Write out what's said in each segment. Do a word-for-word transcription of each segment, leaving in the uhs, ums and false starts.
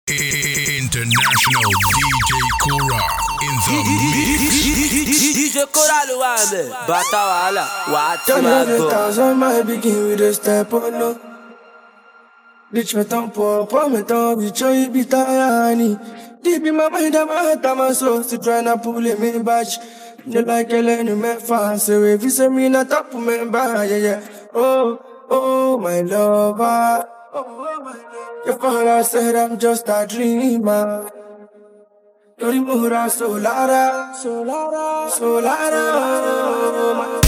International D J Kora in the mix. D J Kora lo wà ńbẹ̀, bàtà wàhálà, wà á tí máa gbọ́. Thousand might begin with a step on no. Ditch me ton pour, pour me ton, bitch, you be tiny. Deep in my mind, I'm out of my soul, still tryna pull it me back. You like a lane, me fast, so if you say me not up, me back, yeah, yeah. Oh, oh, my lover. Your father said I'm just a dreamer. Your mura solara, solara, solara.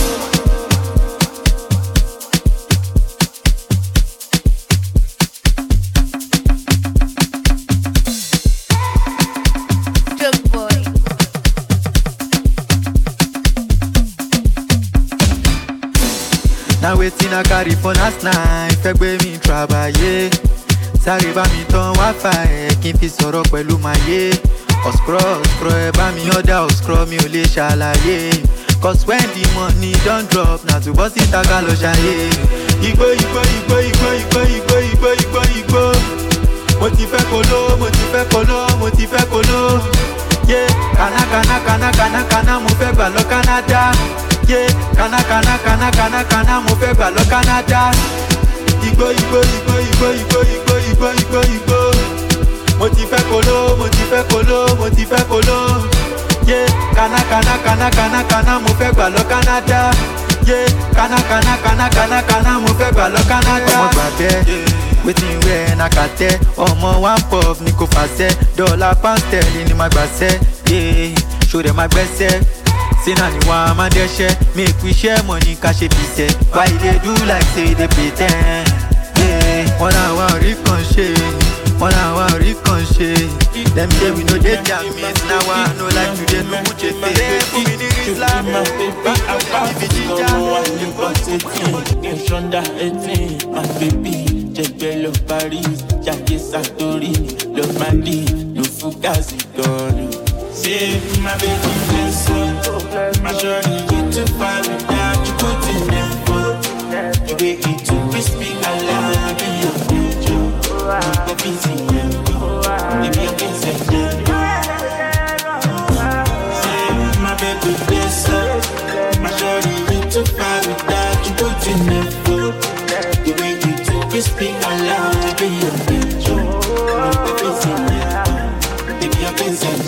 Now waiting I carry for last night. Fẹ́ gbé mi travailler. Sáré bá mi tán Wi-Fi ẹ̀ kí n fi sọ̀rọ̀ pẹ̀lú màyé. Ọ̀scrọ̀ ọ̀scrọ̀ ẹ bá mi ọ̀dà ọ̀scrọ̀ mi ò lè ṣàlàyé. Cause when the money don drop na to bọ́ síta ká lọ ṣayé. Igbó igbó igbó igbó igbó igbó igbó igbó igbó. Mo ti fẹ́ kolo, mo ti fẹ́ kolo, mo ti fẹ́ kolo. Yeah, kana kana kana kana kana mo fẹ́ gbà lọ Canada. Yeah, kana kana kana kana kana mo fẹ́ gbà lọ Canada. Igbo igbo igbo igbo igbo igbo igbo igbo igbo. Mo ti fẹ́ kolo, mo ti fẹ́ kolo, mo ti fẹ́ kolo. Yeah, kana kana kana kana kana mo fẹ́ gbà lọ Canada. Yeah, kana kana kana kana kana mo fẹ́ gbà lọ Canada. Ọmọ gbàgbẹ́, wetin wear na kàtẹ́. Ọmọ one puff ni kò fàṣẹ. Dọ́là pound sterling ni màá gbàṣẹ́. Yeah, show them my gbẹ́sẹ̀. Say na ni wa man dey share, make we share money cash a piece. Why they do like say they pretend? Yeah, one hour ricochet, one hour ricochet. Them say we know they jam me, now I know like you they know who they pay. For me the Islam, back up, back up, you got eighteen, Shonda eighteen, my baby, Jebelo Paris, Jackie Santorini, Love Madi, no Fugazi, gone. Say my baby bless up, my journey get too far without you putting them foot. The way it too crispy, I love in your future. The busy and maybe I can say say my baby bless up, my journey get too far without you putting them foot. The way it too crispy, I love in your future. The busy and maybe I can say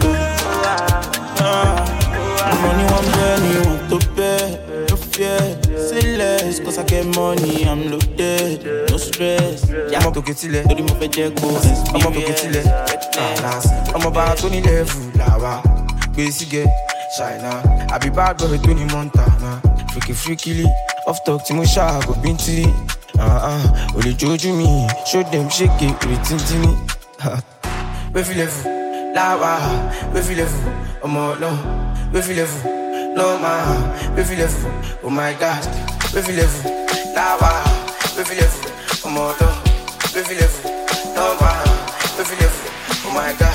money one penny, want to pay, no fear. Say less, cause I get money, I'm loaded, no stress. I'm up to get it, Don't move a check, I'm up to get it. I'm about to need level, lava. Basic, China. I be bad boy, Tony Montana. Freaky, freaky, off talk, Timosha, go binty. Uh uh, only joju me, show them shake it, waiting to me. Wavy level, lava, wavy level, I'm all no. Wavy level, no man, wavy level, oh my God, wavy level, lava, wavy level, I'm all done, wavy level, no man, wavy level, oh my God.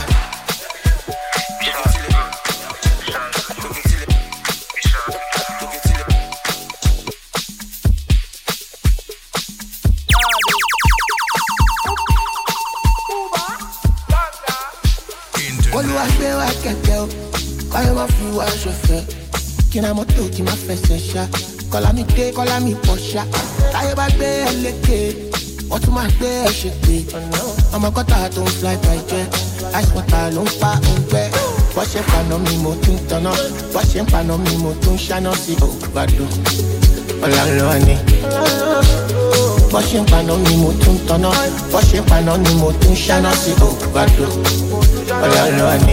Kaya ma fi wa chauffeur Kina moto ki ma fẹsẹ̀ ṣá Kọ́lá mi dé, kọ́lá mi pọ̀ ṣá Táyé bá gbé ẹ lékè Wọ́n tún máa gbé ẹ ṣe pé Ọmọ kọ́tà tó ń fly by jet Ice water ló ń pa òǹgbẹ́ Bọ́ ṣe ń paná mi mo tún tanná Bọ́ ṣe ń paná mi mo tún ṣáná sí ògbàdo Ọlá lọ ni Bọ́ ṣe ń paná mi mo tún tanná Bọ́ ṣe ń paná mi mo tún ṣáná sí ògbàdo Ọlá lọ ni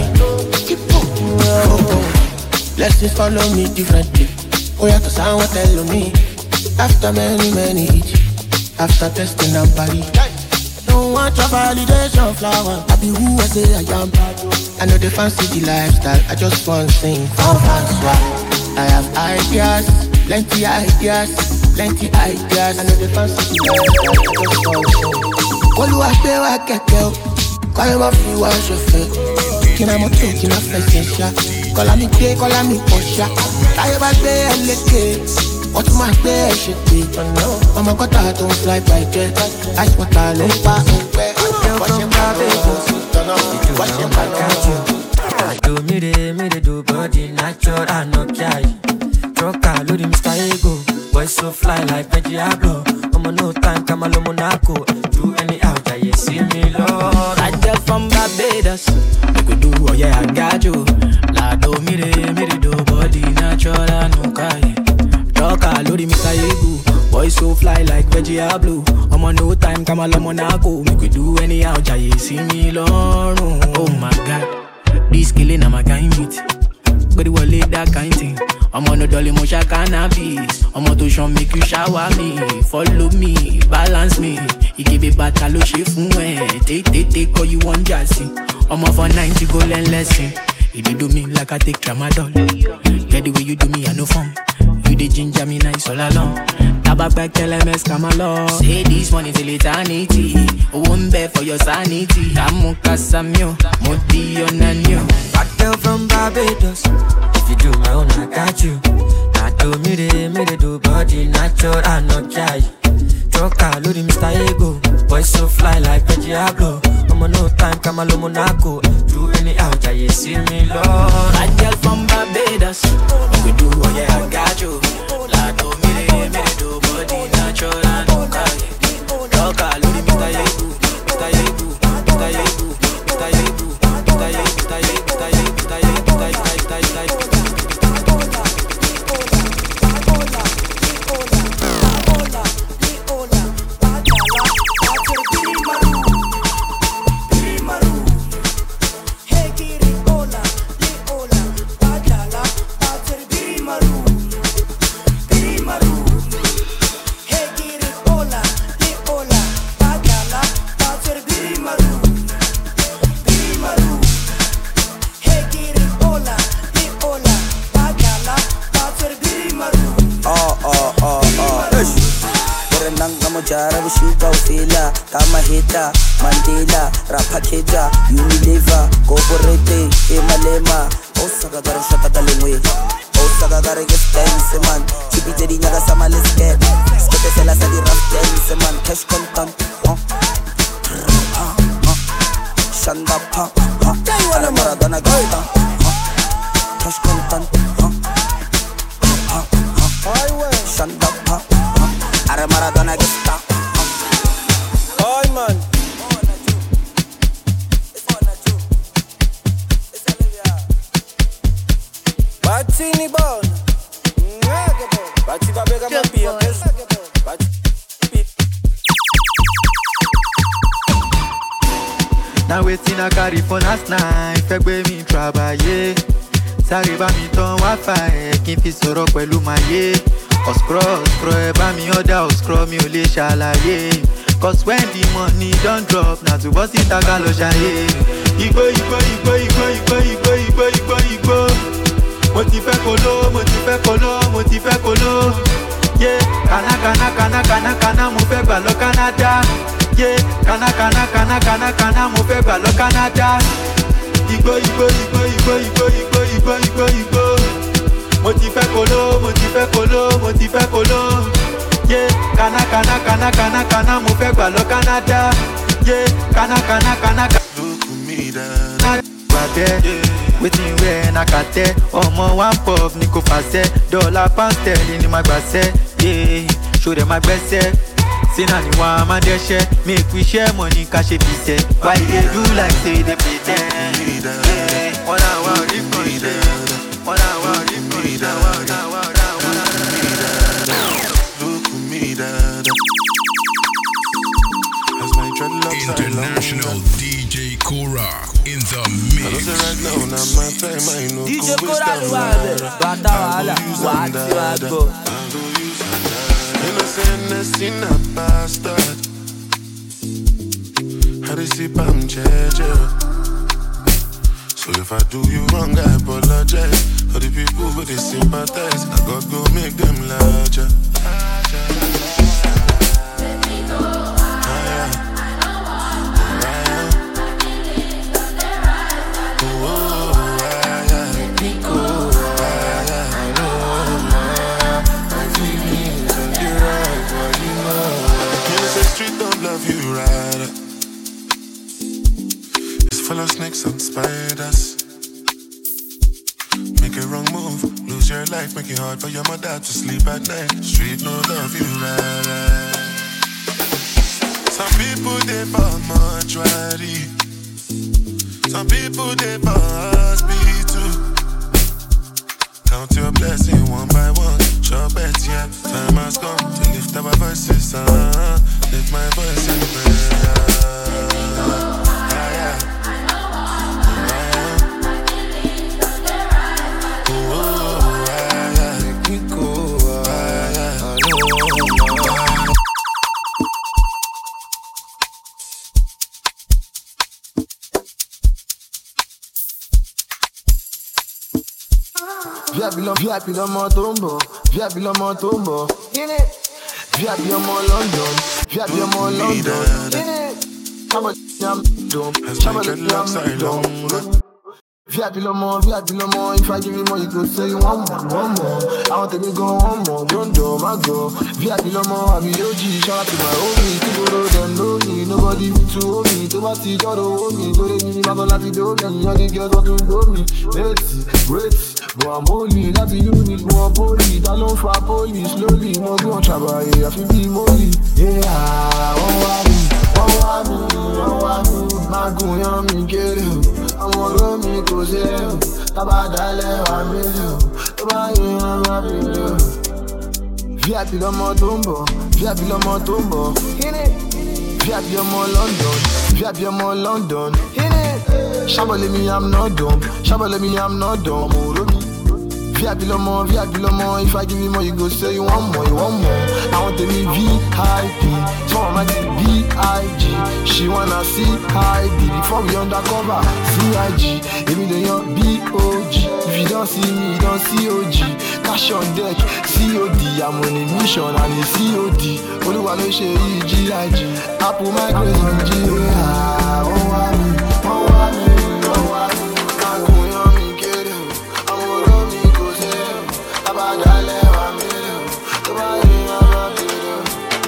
Blessings follow me differently. Oh yeah, cause I want to tell me. After many, many hits, after testing and body. Don't want your validation flower. I be who I say I am. I know they fancy the lifestyle. I just want to sing for fans. I have ideas, plenty ideas, plenty ideas. I know they fancy the lifestyle. I just want to sing. All you have to do is get out. Call him a few hours of fake. Kina mo to, kina fẹsẹ̀ ṣá. Kọ́lá mi dé, kọ́lá mi pọ̀ ṣá. Táyé bá gbé ẹ lékè, wọ́n tún máa gbé ẹ ṣe pé. Ọmọ kọ́tà tó ń fly by jet. Ice water ló ń pa òǹgbẹ́. Wọ́n ṣe ń bá bẹ́ẹ̀ bọ̀ sí. Barbados. Make we do, oh yeah, I got you. La do mi re, mi re do body natural no kai. Talk lori Mister Egu, boy so fly like veggie blue. I'm on no time, come on Monaco. Make we do anyhow, jaye see me long. Oh my God, this killing I'm a kind meat. But it will lay that kind thing. I'm on a dolly motion cannabis. I'm on to show make you shower me. Follow me, balance me. You give it back a look shift from where. Take, take, take all you want, Jassy. I'm off for ninety go learn lesson. You do me like I take tramadol. Get the way you do me, I know fun. You the ginger me nice all along. Tabak back L M S come along. Say this money till eternity. Won't bear for your sanity. I'm a Casamio, Modi on a new. Back down from Barbados. If you do my own, I got you. I do me de, me de do body natural, I no try. Talk lori Mister Ego, boy so fly like veggie blue. I'm on no time, come on Monaco. Do any out, I see me Lord. Bad girl from Barbados. We do, oh yeah, I got you. La do me de, me de do body natural, I no try. Talk lori Mister Ego, Mister Ego, Mister Ego, Mister Ego, Mister Ego, Mister Ego, Mister Ego, Mister Ego, Mister Ego, Mister Ego. Jarabu shuka ufila kama hita Mandela rapa keja Unilever corporate emalema Osaka gara shaka dalengwe Osaka gara get dance man Chibi jadi nyaga sama let's get Skete sela sadi rap dance man Cash content huh huh huh Shanda pa huh Ana Maradona gita huh Cash content huh huh huh Shanda pa huh Ana Maradona gita. Oi man. Batini bon. Bati babega mapia. Now waiting I carry for last night. Fegbe mi trabaye. Sáré bá mi tán Wi-Fi. Kí n fi sọ̀rọ̀ pẹ̀lú màyé. Oscro, oscro, ẹ bá mi order oscro, mi ò lè ṣàlàyé. Cause when the money don't drop, na to boss it aka lọ ṣayé. Igbó, igbó, igbó, igbó, igbó, igbó, igbó, igbó, igbó. Mo ti fẹ́ kolo, mo ti fẹ́ kolo, mo ti fẹ́ kolo. Yeah, kana, kana, kana, kana, kana, mo fẹ́ gbà lọ Canada. Yeah, kana, kana, kana, kana, kana, mo fẹ́ gbà lọ Canada. Igbó, igbó, igbó, igbó, igbó, igbó, igbó, igbó, igbó. Mo ti fẹ́ kolo, mo ti fẹ́ kolo, mo ti fẹ́ kolo. Yeah, kana, kana, kana, kana, kana, mo fẹ́ gbà lọ Canada. Yeah, kana, kana, kana, kana. Look at me, dad. Gbàgbẹ́, wetin wẹ̀ na kàtẹ́. Ọmọ one puff ni kò fàṣẹ. Dọ́là pound sterling ni màá gbàṣẹ. Yeah, ṣó dẹ̀ máa gbẹ́sẹ̀. Sínà ni wọ́n á máa dẹ́ṣẹ́. Make we share money ká ṣe fi ṣẹ́. Why you dey do like say you dey pretend? Yeah, wọ́n náà wá orí kan ṣe. Wọ́n náà wá orí kan ṣe. Wọ́n náà wá orí dad. As my dreadlocks are International D J Kora in the mix. I know say right now, now my time I know D J Kora the one, Bata Wala, what you are go. Innocentness in a bastard. How they see I'm jeje. So if I do you wrong, I apologize. For the people who they sympathize, I gotta go make them larger. Full of snakes and spiders. Make a wrong move, lose your life, make it hard for your mother to sleep at night. Street no love you right. Some people they fall mortuary. Some people they for hospital. Count your blessing one by one. Sure bet, yeah. Time has come to lift our voices, uh, lift my voice in prayer. Via Bilom, via Bilom Tombo, via Bilom Tombo, in it. Via Bilom London, via Bilom London, in it. Shabba Dum, Shabba Dum. Via Bilom, via Bilom. If I give you more, you could say you want more, one more. I want to go one more, don't do my girl. Via Bilom, I'm O G, shout out to my homie. People don't know me, nobody to hold me. To my teeth, don't hold me. Don't let me, I'm not to do me. All the girls want to know me. Let's, great. But I'm holy, that's a unit, more holy. That long for police, slowly, more go on Shabba, I feel be molly. Yeah, oh, I mean, oh, I mean, oh, I mean, my goon, I'm in get it. I'm on road, me, cause yeah, Taba Dale, I'm in you. Taba, yeah, I'm in you. Via Bilom Tombo, via Bilom Tombo, in it. Via Bilom London, via Bilom London, in it. Shabba, let me, I'm not dumb. Shabba, let me, I'm not dumb. Via Bilom, via Bilom. If I give you more, you go say you want more, you want more. I want to be V I P, so I'm like B I G. She wanna see I D before we undercover. C I G, give me the young B O G. If you don't see me, you don't see O G. Cash on deck, C O D. I'm on a mission and it's C O D. Only one no share G I G. I put my grace on G. Ah, oh, I mean, oh, I mean, oh, I mean. I go young, me get it. I'm on me, go say it. About that level, I'm in it. Come on, I'm in it.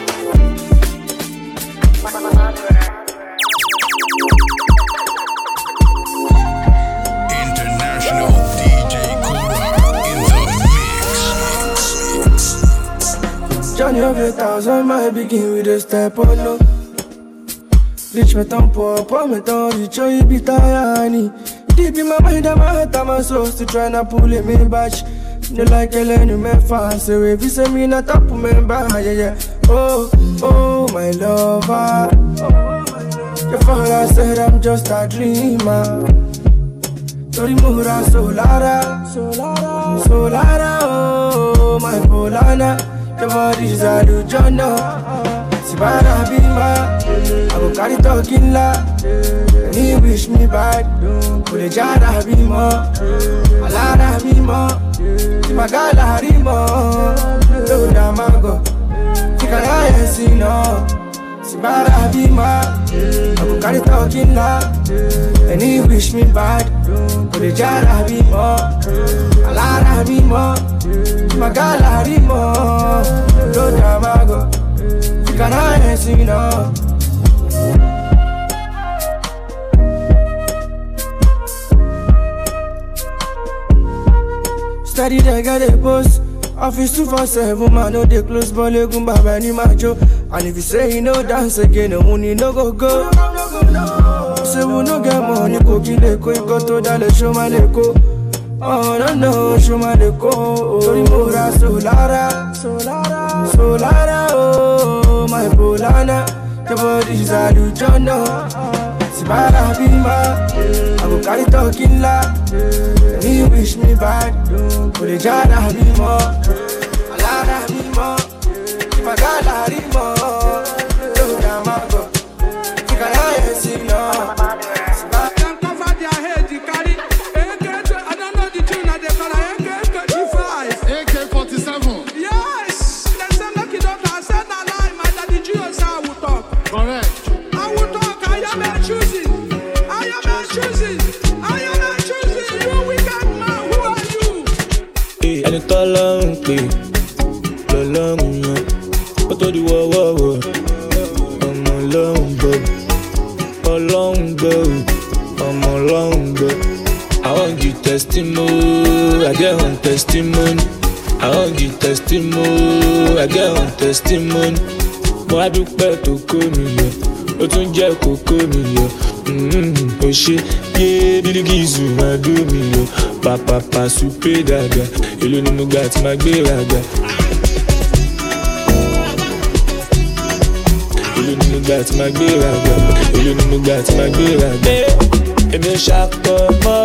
International D J Cora in the mix. Johnny of a thousand, my begin with a step on low. Reach me ton pop, pop me ton reach you be tiny. Deep in my mind, I'm a heart, I'm a soul, still trying to pull it me back. You like a lenny man fast, so if you say me not up, me back, yeah, yeah. Oh, oh, my lover. Your father said I'm just a dreamer. Torimura Solara, Solara, Solara, oh, my Polana. Your body's a Lujana. Sibara Bima, I go carry talking la. And he wish me bad. Kule Jara Bima, Alara Bima, Magala Rima, Luna Mago, Tikaya Sino. Sibara Bima, I go carry talking la. And he wish me bad. Kule Jara Bima, Alara Bima, Magala Rima, Luna Mago. Can I see now? Study they got a post. Office two for seven, man, no they close, but they go back any macho. And if you say you know dance again, no money no go go. Say we no get money, go kill the go, go to the show my go. Oh no no, show my go. Torimura Solara, Solara, Solara, oh my Polana. Your body's a Lujana. Sibara Bima, I go carry talking la. And he wish me bad. Kule Jara Bima, Alara Bima, Magala Rima, Luna Mago. Tikaya Sino. A K forty-seven. Yes! There's a lucky doctor. I said that lie, my daddy Gio said I would talk. Correct. I would talk. I am a choosing. I am a choosing. I am a choosing. You wicked man. Who are you? Hey, and it's all long, play. The long, but to the war, war, war. I'm a long boat. A long boat. I'm a long boat. I want you testimony, I get on testimony. I want you testimony, I get on testimony. Mo wá dúpẹ́ tó kó mi yọ, ó tún jẹ́ kó kó mi yọ. Mmm, oh shit, yeah, Billy Gizu, my do me, yo. Papa, papa, super dada. Hello, no got my beer raga. Hello, no got my beer raga. Hello, no got my beer raga. Emi o shako mo,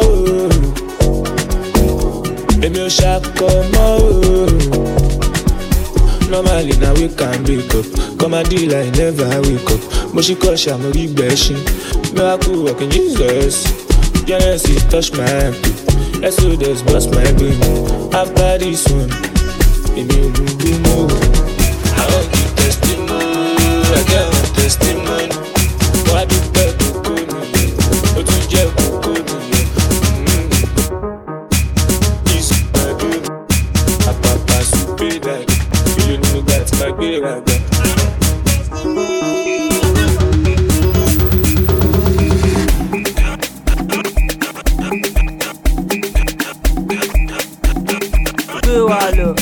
Emi o shako mo. Normally now we can wake up. Come and deal I never wake up. Moshikosha mo ri beshin. Miracle working Jesus. Genesis touch my ankle. Exodus bust my brain. After this one, baby you will be more. I want the testimony. I get one testimony. Why do people go me? What do you go me? This my baby. Papa super that. You know that my baby. Hello.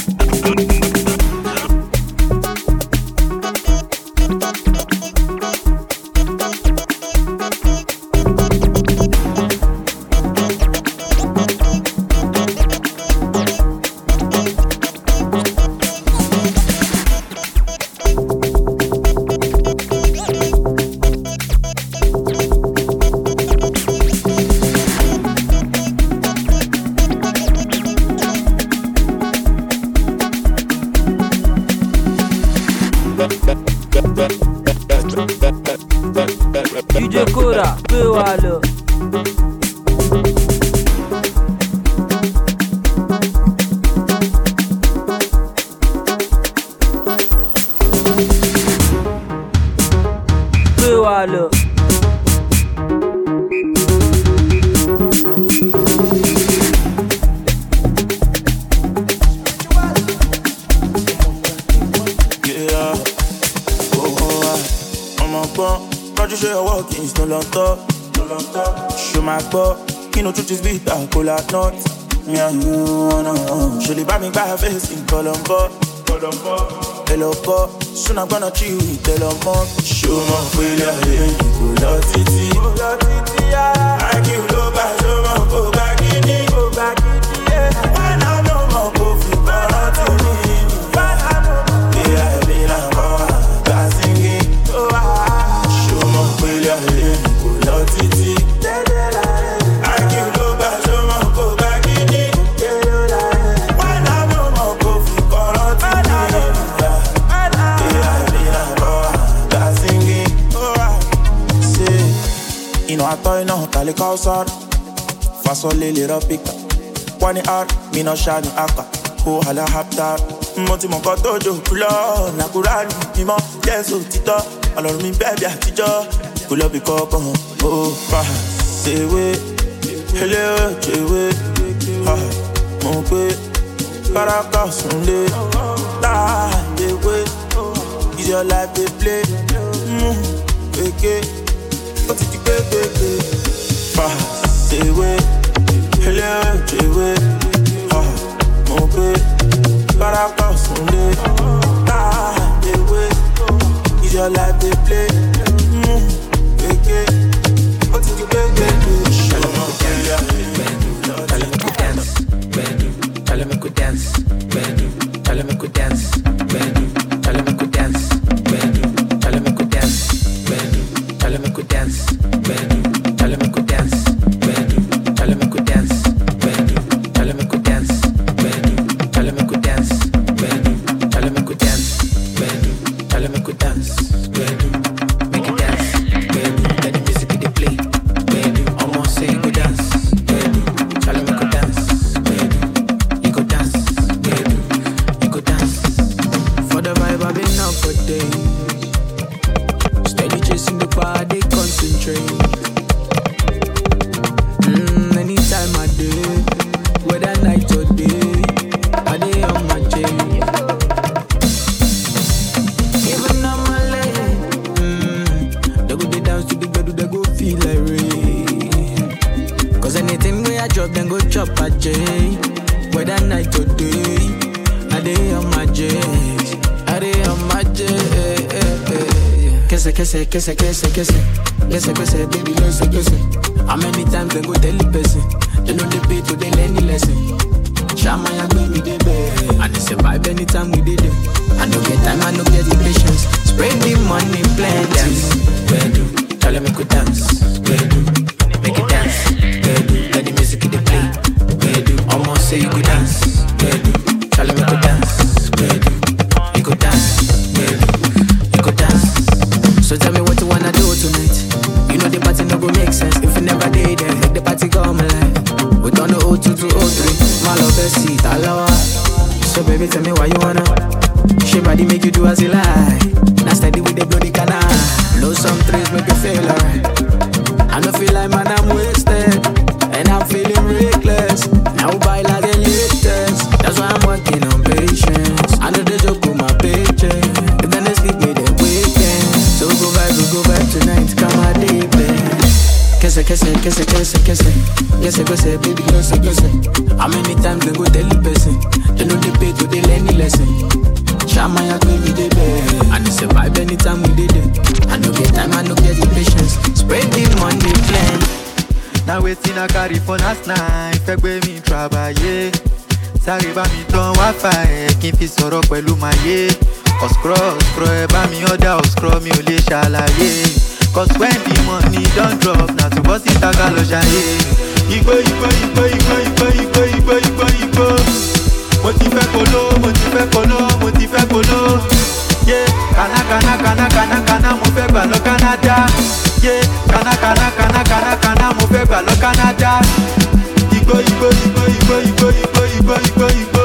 D J Cora, Bewalo. Bewalo. Show your walkings, no long talk, no long talk. Show my butt, you know truth is bitter, cool at not. Me and you, no, no. Show the buy me by her face in Colombo, Colombo. Hello, go. Soon I'm gonna chill with Elon. Show my failure, yeah, you go out titi, go out titi, yeah. I give low by show my go back in it, go back in it, yeah. Why now no more go fit out to me? Why now no more? Yeah, I be like, oh, I'm singing, oh, ah. I thought no, Kali Kausar. Fasole little picker. Wani art, me no shani aka. Oh, hala haptar. Moti mo kotojo, pulo, nakurani, mimo, yeso, tito. Alor mi baby, atijo. Pull up the coco, oh, bah. Say we, hello, chewe. Ha, mon pe. Karaka sunde. Da, they wait. Is your life they play? Mmm, okay. What did you get, baby? Pass away, hello, away. Ah, mon baby, Baraka Sunday. Ah, away. Is your life they play? Mmm, okay. What did you get, baby? Tell him to dance, Bendu. Tell him to dance, Bendu. Tell him to dance, Bendu. Tell him to dance, Bendu. Tell him to dance, Bendu. Tell him to dance, Bendu. Tell him to dance, Bendu. Tell him to dance, Bendu. Tell him to dance, Bendu. Tell him to dance, Bendu. Tell him to dance, Bendu. Tell him to dance, Bendu. Make it dance, Bendu. Let the music be the play, Bendu. Almost say go dance, Bendu. Tell him to dance, Bendu. You go dance, Bendu. You go dance. For the vibe I've been out for days. Steady chasing the body, concentrate. Mm, anytime I do, whether night or day, I day on my chain. Even on my leg, mm, they go they dance to the bed, they go feel like rain. Cause anything where I drop, then go chop a J. Whether night or day, I day on my J. I day on my J. Kese, kese, kese, kese, kese. Guess I guess I baby, guess I guess I. How many times they go tell the person? They know they pay to they learn the lesson. Shama ya baby they bad. And they survive anytime we did it. I no get time, I no get the patience. Spread the money, plenty. Where do? Tell them make we dance. Where do? Make it dance. Where do? Let the music in the play. Where do? Almost say you go dance. Where do? Tell them make we dance. Where do? You go dance. Where do? You go dance. So tell me what you wanna do tonight. You know the party no go make sense if you never did it. Make the party come alive. We turn the oh two to oh three. My love best seat, I love her. So baby, tell me why you wanna. She body make you do as you like. Now steady with the bloody canal. Blow some trees, make you feel alright. I don't feel like man, I'm wasted. And I'm feeling reckless. Now buy like the latest. That's why I'm working on patience. I know they joke with my paycheck. If then they sleep me, then weekend. So we go vibe, we go vibe tonight. Come on, deep end. Kese, kese, kese, kese, kese. Kese, kese, baby, kese, kese. How many times they go tell the person? They know they pay to they learn the lesson. Shama ya baby, they bad. And they survive anytime we did it. I no get time, I no get the patience. Spread the money, plan. Now waiting I carry for last night. Fẹ́ gbé mi travailler. Sáré bá mi tán Wi-Fi. Kí n fi sọ̀rọ̀ pẹ̀lú màyé. Ọ̀skrọ̀ ọ̀skrọ̀ ẹ bá mi ọ̀dà ọ̀skrọ̀ mi ò lè ṣàlàyé. Cause when the money don't drop, na to boss it a galo jaye. Igbo, igbo, igbo, igbo, igbo, igbo, igbo, igbo, igbo. Mo ti fẹ́ kolo, mo ti fẹ́ kolo, mo ti fẹ́ kolo. Yeah, kana, kana, kana, kana, kana, mo fẹ́ gbà lọ Canada. Yeah, kana, kana, kana, kana, kana, mo fẹ́ gbà lọ Canada. Igbo, igbo, igbo, igbo, igbo, igbo, igbo, igbo, igbo.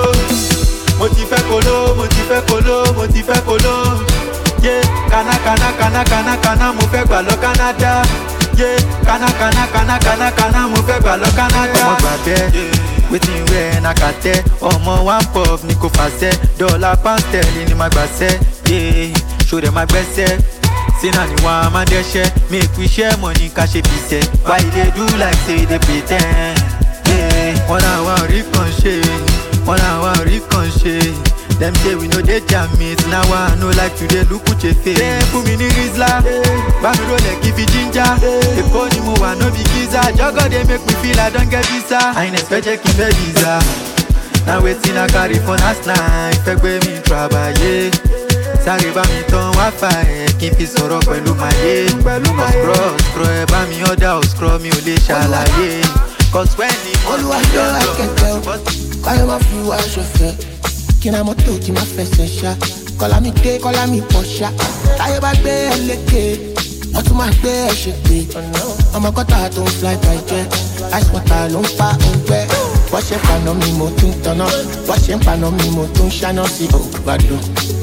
Mo ti fẹ́ kolo, mo ti fẹ́ kolo, mo ti fẹ́ kolo. Yeah, kana kana kana kana kana mo fẹ́ gbà lọ Canada. Yeah, kana kana kana kana kana mo fẹ́ gbà lọ Canada. Ọmọ gbàgbẹ́, wetin wear na kàtẹ́. Ọmọ one puff ni kò fàṣẹ. Dọ́là pound sterling ni ma gbàṣẹ. Yeah, show dem ma gbẹ́sẹ̀. Sina ni wọ́n a máa dẹ́ṣẹ́. Make we share money ká ṣe bìṣẹ́. Why you dey do like say dey pre ten d? Yeah, wọ́n náà wá orí kan ṣe. Wọ́n náà wá orí kan ṣe. Them say we know they jam it. Now I know like today look at your face. Hey, put me in Rizla. Back roll like if you ginger. The pony move and no big giza. Juggle they make me feel I don't get visa. I ain't expect checking the visa. Now waiting I carry for last night. Fẹ́ gbé mi travailler. Sáré bá mi tán Wi-Fi. Kí n fi sọ̀rọ̀ pẹ̀lú màyé. Ọ̀skrọ̀ ọ̀skrọ̀ ẹ bá mi ọ̀dà ọ̀skrọ̀ mi ò lè ṣàlàyé. Cause when the money don't drop. Káyọ̀ máa fi wá ṣọ̀fẹ́. Kina moto ki ma fẹsẹ̀ ṣá. Kọ́lá mi dé, kọ́lá mi pọ̀ ṣá. Táyé bá gbé ẹ lékè, wọ́n tún máa gbé ẹ ṣe pé. Ọmọ kọ́tà tó ń fly by jet. Ice water ló ń pa òǹgbẹ. Wọ́n ṣe ń paná mi, mo tún tanná. Wọ́n ṣe ń paná mi, mo tún ṣáná sí ògbàdo.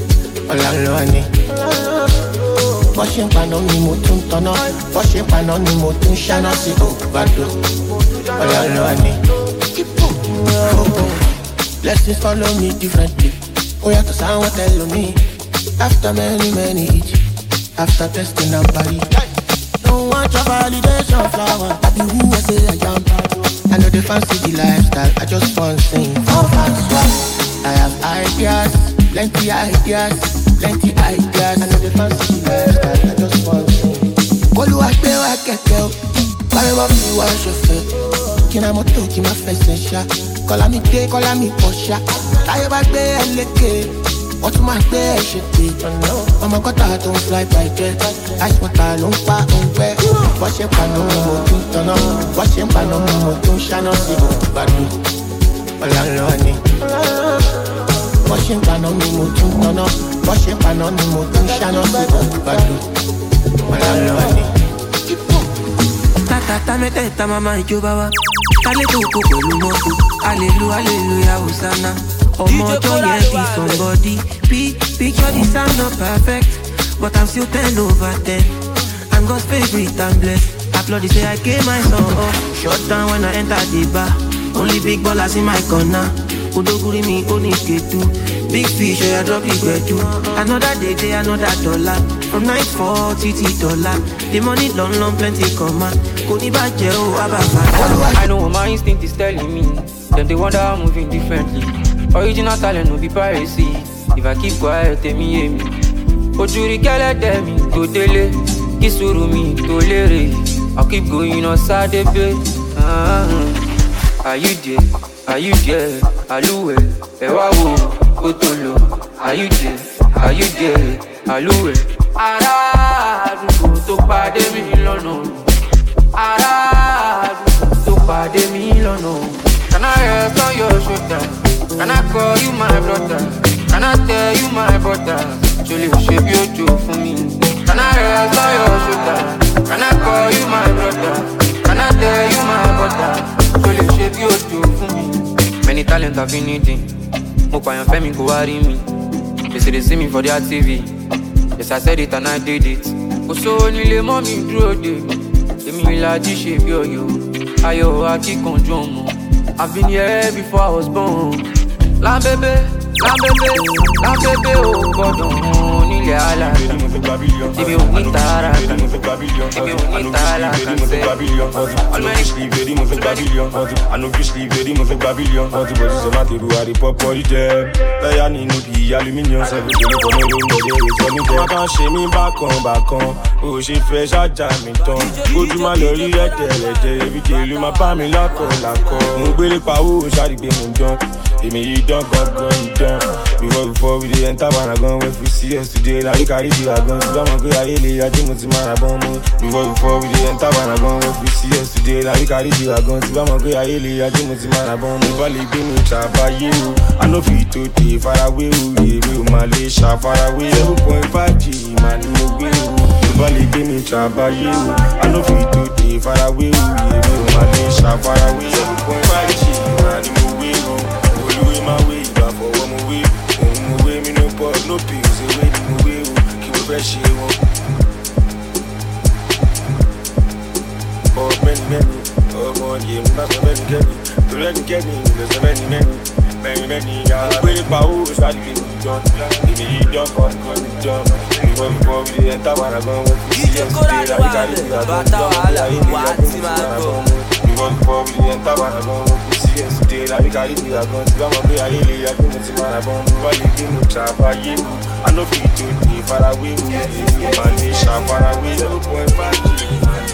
Ọ̀làlọ́ ni. Wọ́n ṣe ń paná mi, mo tún tanná. Wọ́n ṣe ń paná mi, mo tún ṣáná sí ògbàdo. Ọ̀làlọ́ ni. Blessings follow me differently. Oh yeah, cause I want tell me. After many, many each. After testing and body. Don't want your validation flower. I be who I say I am. I know they fancy the lifestyle. I just want to sing. For fans, I have ideas. Plenty ideas. Plenty ideas. I know they fancy the lifestyle. I just want to sing. Kolu wa pe wa keke o. Báyọ̀ bá fi wá ṣọ̀fẹ́. Kí na mọ́tò kí ma fẹsẹ̀ ṣá. Kọ́lá mi dé, kọ́lá mi pọ̀ ṣá. Táyé bá gbé ẹ lékè, wọ́n tún máa gbé ẹ ṣe pé. Ọmọ kọ́tà tó ń fly by jet. Ice water ló ń pa òǹgbẹ. Wọ́n ṣe ń paná mi, mo tún tanná. Wọ́n ṣe ń paná mi, mo tún ṣáná sí ògbàdo. Ọ̀làlọ́ ni. Wọ́n ṣe ń paná mi, mo tún tanná. Wọ́n ṣe ń paná mi, mo tún ṣáná sí ògbàdo. Ọ̀làlọ́ ni. Tata mẹ́tẹ̀ẹ̀ta mama ìjọba wa. Kálé tó kó pẹ̀lú mọ́tò. Alelu, hallelujah, Hosanna. Ọmọ ọjọ́ yẹn be somebody. P, picture the sound not perfect. But I'm still ten over ten. I'm God's favorite, I'm blessed. Applaud say I gave my son up. Shut down when I enter the bar. Only big ballers in my corner. Odoguri mi, Oniketu. Big fish, I drop it where you. Another day, day, another dollar. From night four, titi dollar. The money long, long, plenty come out. I know what my instinct is telling me. Them they wonder I'm moving differently. Original talent no be piracy. If I keep quiet, tell me hear me. Ojuri kele demi, go dele. Kisuru mi to lere. I'll keep going on Saturday. Uh-huh. Are you there? Are you there? Aluwe, ewa wo, otolo. Are you there? Are you there? Aluwe. Ará àdúgbò tó pàdé mi lọ́nà. Ará àdúgbò tó pàdé mi lọ́nà. Can I rest on your shoulder? Can I call you my brother? Can I tell you my brother? Ṣolè ṣe bí ojú fún mi. Can I rest on your shoulder? Can I call you my brother? Can I tell you my brother? Ṣolè ṣe bí ojú fún mi. Many talents I've been needing. Mo pààyàn fẹ́ mi kò wá rí mi. They say they see me for their T V. Yes, I said it and I did it. Kò sówó nílé mọ́ mi dúró dé. Èmi ìlàjì ṣe bí ọ̀yọ́. Ayọ̀ akíkanjú ọmọ. I've been here before I was born. Lábẹ́bẹ́, lábẹ́bẹ́, lábẹ́bẹ́ ò gbọ́dọ̀ hàn nílẹ̀ alága. Ibi ò ní tààrà kan. Ibi ò ní tààrà kan sẹ́. Ọlọ́rin sleep, ready, move Babylon. I know you sleep, ready, move Babylon. Multi bodies of matter, I the pop body there. I need no be aluminium, seven days for me, don't know they for me there. I can't shame me back on, back on. Oh, she fresh, I jam me tongue. Go to my lorry, let her, let her. Every day, you my family, lock on, lock on. Move with the power, shawty be moon done. They me you done, God, God, you done. Before, before we dey enter, man, I gone wait for see us today. Like you carry the wagon, so I'm gonna go, I really, I think what's man, I bomb. Before, before we dey enter, man, I gone wait for see us today. Like you carry the wagon, so I'm gonna go, I really, I think what's man, I bomb. If I leave me, trap by you. I know fit to take far away, yeah, we Malaysia, far away. seven point five G, man, no way. If I leave me, trap by you. I know fit to take far away, yeah, we Malaysia, far away. seven point five G, man, no way. My way, if I for one more way, one more way, me no pop, no pills, away, no way, keep it fresh, you want. Oh, many, many, oh, one, yeah, not so many, get me, to let me get me, there's so many, many, many, many, I'm waiting for who is starting to be done, give me a jump, I'm going to jump, before, before we enter, when I'm going to see us today, like, I got it, I don't jump, I ain't here, I think I'm going to before, before we enter, when I'm going to yes, today, like we carry the wagon, so I'm a I really, I think it's man, I bomb, but you didn't trap, I you. I know fit to be far away, man, they sharp far away, seven point five G.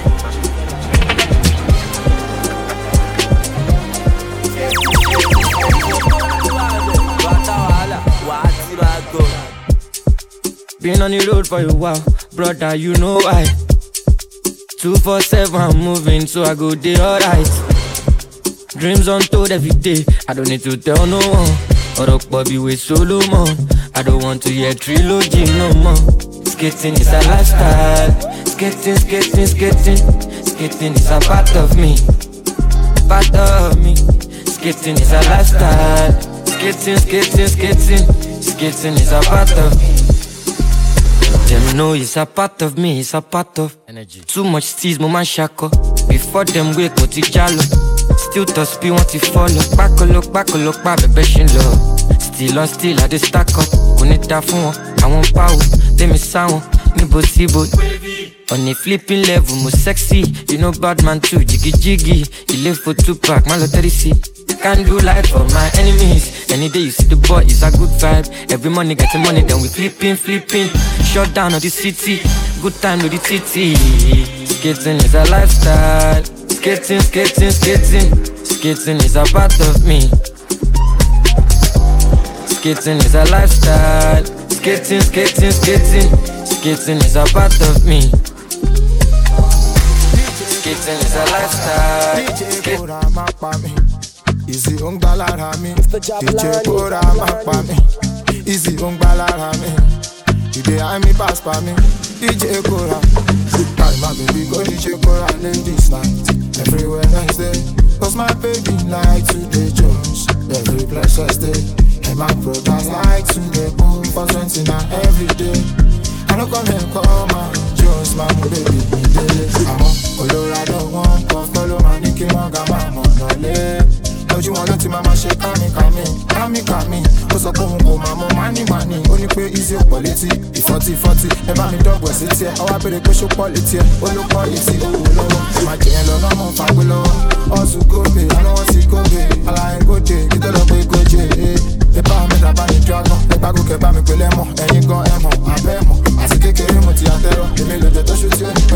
Been on the road for a while, brother, you know why. two four seven, I'm moving, so I go day alright. Dreams untold every day, I don't need to tell no one. Or up Bobby with Solomon, I don't want to hear trilogy no more. Skating is a lifestyle, skating, skating, skating. Skating is a part of me, part of me. Skating is a lifestyle, skating, skating, skating. Skating is a part of me. Them know it's a part of me, it's a part of energy. Too much steez, mo man shako. Before them wake, what it jalo. Still to speed, want to follow. Back a look, back a look, back a passion love. Still on still, I just stack up. Connect phone, I want power. Them is sound, nibo tibo. On a flipping level, more sexy. You know bad man too, jiggy jiggy. You live for two pack, my lottery see. Can't do life for my enemies. Any day you see the boy, it's a good vibe. Every money getting money, then we flipping, flipping. Shut down on the city, good time with the titty. Skating is a lifestyle. Skating, skating, skating. Skating is a part of me. Skating is a lifestyle. Skating, skating, skating. Skating is a part of me. Skating is a lifestyle. Easy on balara mi, D J Kora mapa mi. Easy on balara mi, you dey eye me pass pa mi. D J Kora, carry my baby go D J Kora ladies night. Everywhere I stay, cause my baby like to dey church. Every place I stay, and my brothers like to dey boom for twenty na every day. I don't come here call my just my baby me dey. I'm on Colorado one puff, follow my Nicky Maga mama nole. Ojú wọn ló ti máa ma ṣe kámi-kámi, kámi-kámi. Ó sọ pé òun kò máa mọ mání-mání. Ó ní pé easy ó pọ̀ létí, ìfọ́tí-fọ́tí. Ẹ bá mi dọ́gbọ̀ sí tiẹ̀, ọwọ́ abẹ́rẹ́ pé ṣó pọ̀ létí ẹ̀. Ó ló pọ̀ létí, owó lọ́wọ́. Ẹ máa jẹ̀yẹn lọ náà mọ̀ fàgbé lọ́wọ́. Ọ̀sùn gòbè, àná wọ́n ti gòbè. Aláyé gòjè, kí tó lọ pé gòjè. Ẹ bá mi dàbá ní dragon. Ẹ gbàgbọ́ kẹ bá mi pè lẹ́mọ̀. Ẹ̀yin gan ẹ mọ̀, abẹ́ mọ̀. Àti kékeré mo ti àtẹ́rọ̀. Èmi lòdì tó ṣú tí ó ní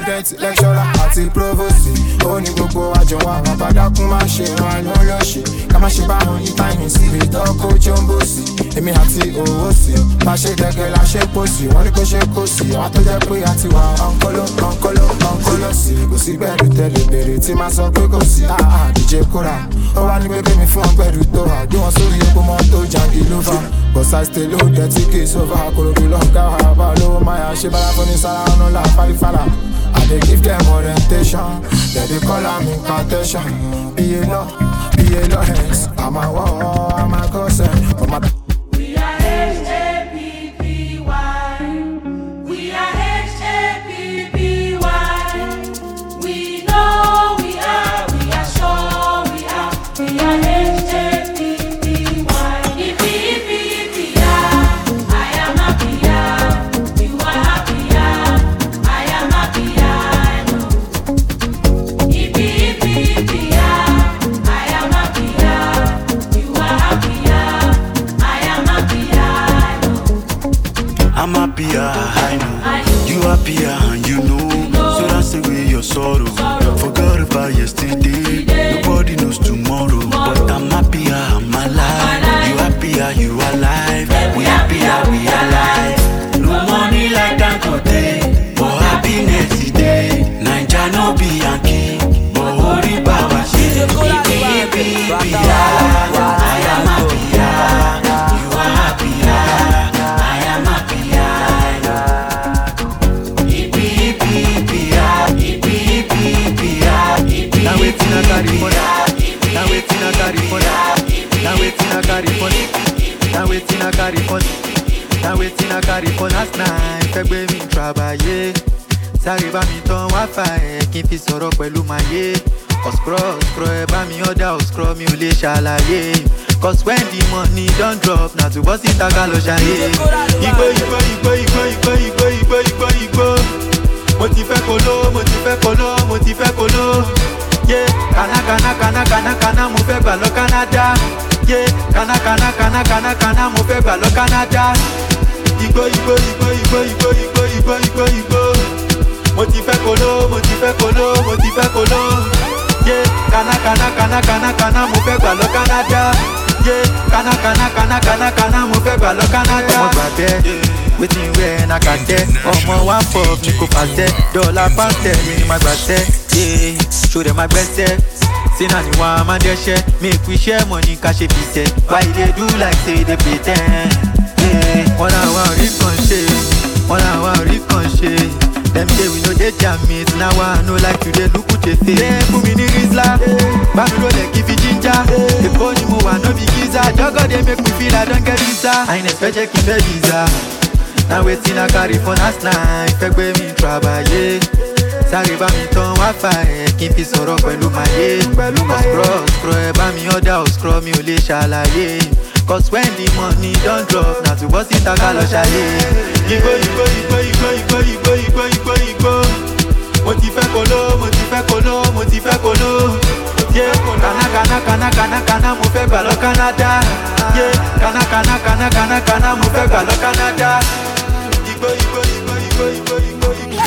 student lecturer àti provost. Ó ní gbogbo àjọ wa àbádàkùn máa ṣe wọn lólóṣì. Ká má ṣe bá wọn yí táìmì síbi ìtọ́kọ̀ jọ́mbó sí. Èmi àti owó sí, bá ṣe gẹ́gẹ́ la ṣe pò sí. Wọ́n ní kó ṣe kó sí, àwọn tó jẹ́ pé àti wà ọ̀nkọ́lọ́ ọ̀nkọ́lọ́ ọ̀nkọ́lọ́ sí. Kò sí gbẹ̀rù tẹ̀lé bèrè tí máa sọ pé kò sí. Àà D J Kora, ó wá ní pé kémi fún ọgbẹ́rù tó hà. Gbé wọn sórí epo mọ́tò jangi lóva. Bọ̀sà stay low, dirty case over. Kòròdú lọ́gá wa bá lówó máyà. Ṣé bára fún ní sára ọ̀nà là fàlífàlà. I dey give them orientation. They dey call am incantation. Be a law, be a law hands. I'm a war, I'm a cousin. We are H A P P Y. We are H A P P Y. We know we are, we are sure we are. We are H A P P Y. Ipi, ipi, ipi, yeah. I am happy, yeah. You are happy, yeah. I am happy, yeah. Ipi, ipi, ipi, yeah. I am happy, yeah. You are happy, yeah. I am happy, yeah. I'm happier, I know. You happier, and you know. So that's away your sorrow. Forgot about yesterday. Nobody knows tomorrow. But I'm happier, I'm alive. You happier, you alive. We happier, we alive. No money like Dangote, but happiness today. Naija no be Yankee, but holy power shit. Ibi, ibi, ibi, yeah. I am happier. You are happier. I am happier. Ibi, ibi, ibi, yeah. Ibi, ibi, ibi, yeah. Ibi, Now ibi, waiting I carry ibi, for yeah. Now waiting I carry for Now waiting I carry for Now waiting I carry for Now waiting I carry for last night. Fẹ́gbẹ́ mi travailler. Sáré bá mi tán wáfà ẹ̀ kí n fi sọ̀rọ̀ pẹ̀lú màyé. Ọ̀skrọ̀ ọ̀skrọ̀ ẹ bá mi ọ̀dà ọ̀skrọ̀ mi ò lè ṣàlàyé. Cause when the money don drop, na to bọ́ síta ká lọ ṣayé. Igbó igbó igbó igbó igbó igbó igbó igbó igbó. Mo ti fẹ́ kolo, mo ti fẹ́ kolo, mo ti fẹ́ kolo. Yé kana kana kana kana kana mo fẹ́ gbà lọ Canada. Yé kana kana kana kana kana mo fẹ́ gbà lọ Canada. Igbó igbó igbó igbó igbó igbó igbó igbó igbó. Mo ti fẹ́ kolo, mo ti fẹ́ kolo, mo ti fẹ́ kolo. Yé kana kana kana kana kana mo fẹ́ gbà lọ Canada. Yé kana kana kana kana kana mo fẹ́ gbà lọ Canada. Mo gbà bẹ́ẹ̀, wetin wẹ̀ na kà tẹ́. Ọmọ wa fọ̀ mi kò fà tẹ́. Dọ́là pàṣẹ mi ni màá gbà tẹ́. Yé ṣó dẹ̀ máa gbẹ́sẹ̀. Sínú àníwá máa dẹ́ṣẹ́. Mi kú iṣẹ́ mọ̀ ní ká ṣe fi tẹ̀. Why you dey do like say you dey pre ten d? Wọ́n làwọn orí kan ṣe. Wọ́n làwọn orí kan ṣe. Dem say we no dey jam it, now I no like to dey look with a face. Hey, fún mi ní Rizla, bá mi rólẹ̀ kí fi ginger. Èkó ni mo wà no be giza, jọ́gọ́ dey make me feel I don get visa. Àyìnlẹ̀ fẹ́ jẹ́ kí n fẹ́ visa. Na wetin I carry for last night, fẹ́gbẹ́ mi travailler. Sáré bá mi tán wáfà ẹ̀ kí n fi sọ̀rọ̀ pẹ̀lú màyé. Ọ̀skrọ̀ ọ̀skrọ̀ ẹ bá mi ọ̀dà ọ̀skrọ̀ mi ò lè ṣàlàyé. Cause when the money don drop, na to bọ́ síta ká lọ ṣayé. Igbó igbó igbó igbó igbó igbó igbó igbó igbó. Mo ti fẹ́ kolo, mo ti fẹ́ kolo, mo ti fẹ́ kolo. Yé kana kana kana kana kana mo fẹ́ gbà lọ Canada. Yé kana kana kana kana kana mo fẹ́ gbà lọ Canada. Igbó igbó igbó igbó igbó igbó igbó.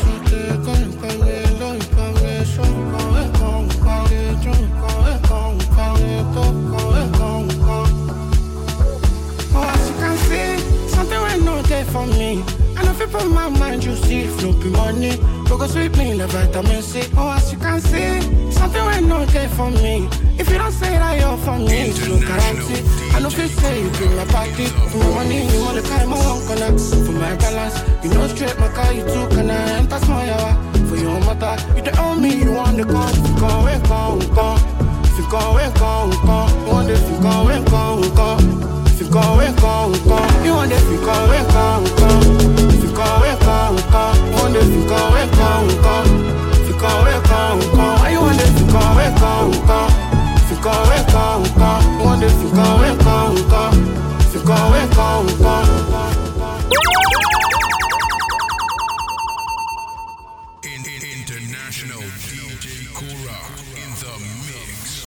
For me, and if you put my mind, you see, no be money. Go sweep me like vitamin C. Oh, as you can see, something will not there for me. If you don't say that you're for me, it's no guarantee. I know if you say you bring my party, for my money, you want the time I won't connect. For my balance, you know straight my car, you too can I enter small yawa. For your mother, you don't own me, you want the call. If you go away, go, go. If you go away, go, go. You want if you go away, go, go. If you go away, go, go. You want if you go away, go, go. If you go away, go, go. You want if you go away, go, go. If you go away, go, go. You want if you go away, go, go. If you go away, go, go. You want if you go away, go, go. If you go away, go, go. International D J Kora in the